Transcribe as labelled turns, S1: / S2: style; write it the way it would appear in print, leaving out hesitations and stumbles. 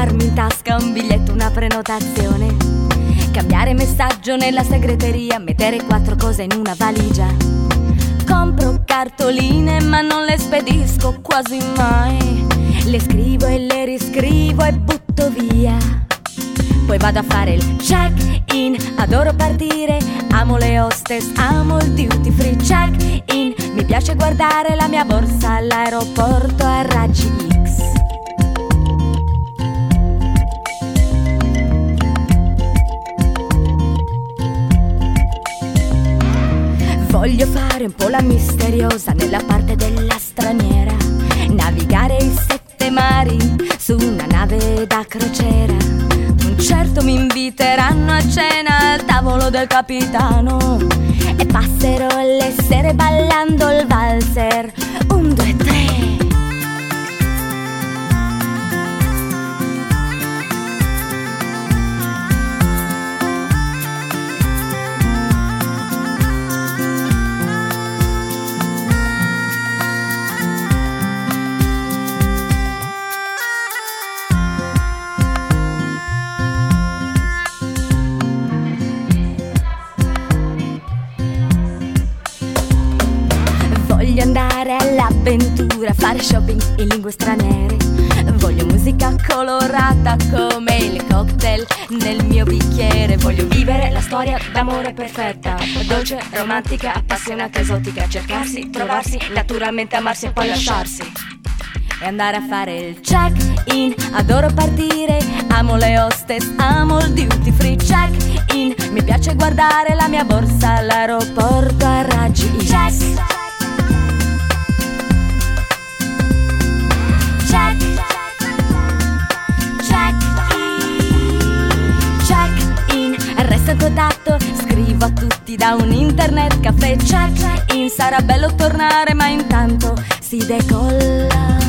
S1: portarmi in tasca un biglietto, una prenotazione, cambiare messaggio nella segreteria, mettere 4 cose in una valigia. Compro cartoline ma non le spedisco quasi mai, le scrivo e le riscrivo e butto via. Poi vado a fare il check-in, adoro partire, amo le hostess, amo il duty free. Check-in, mi piace guardare la mia borsa all'aeroporto a raggi X. Voglio fare un po' la misteriosa nella parte della straniera, navigare i 7 mari su una nave da crociera. Certo mi inviteranno a cena al tavolo del capitano e passerò le sere ballando il valzer 1, 2, 3. Voglio andare all'avventura, fare shopping in lingue straniere. Voglio musica colorata come il cocktail nel mio bicchiere. Voglio vivere la storia d'amore perfetta, dolce, romantica, appassionata, esotica. Cercarsi, trovarsi, naturalmente amarsi e poi lasciarsi. E andare a fare il check-in, adoro partire, amo le hostess, amo il duty free. Check-in, mi piace guardare la mia borsa all'aeroporto a raggi X. Resto contatto, scrivo a tutti da un internet caffè. Check-in, sarà bello tornare ma intanto si decolla.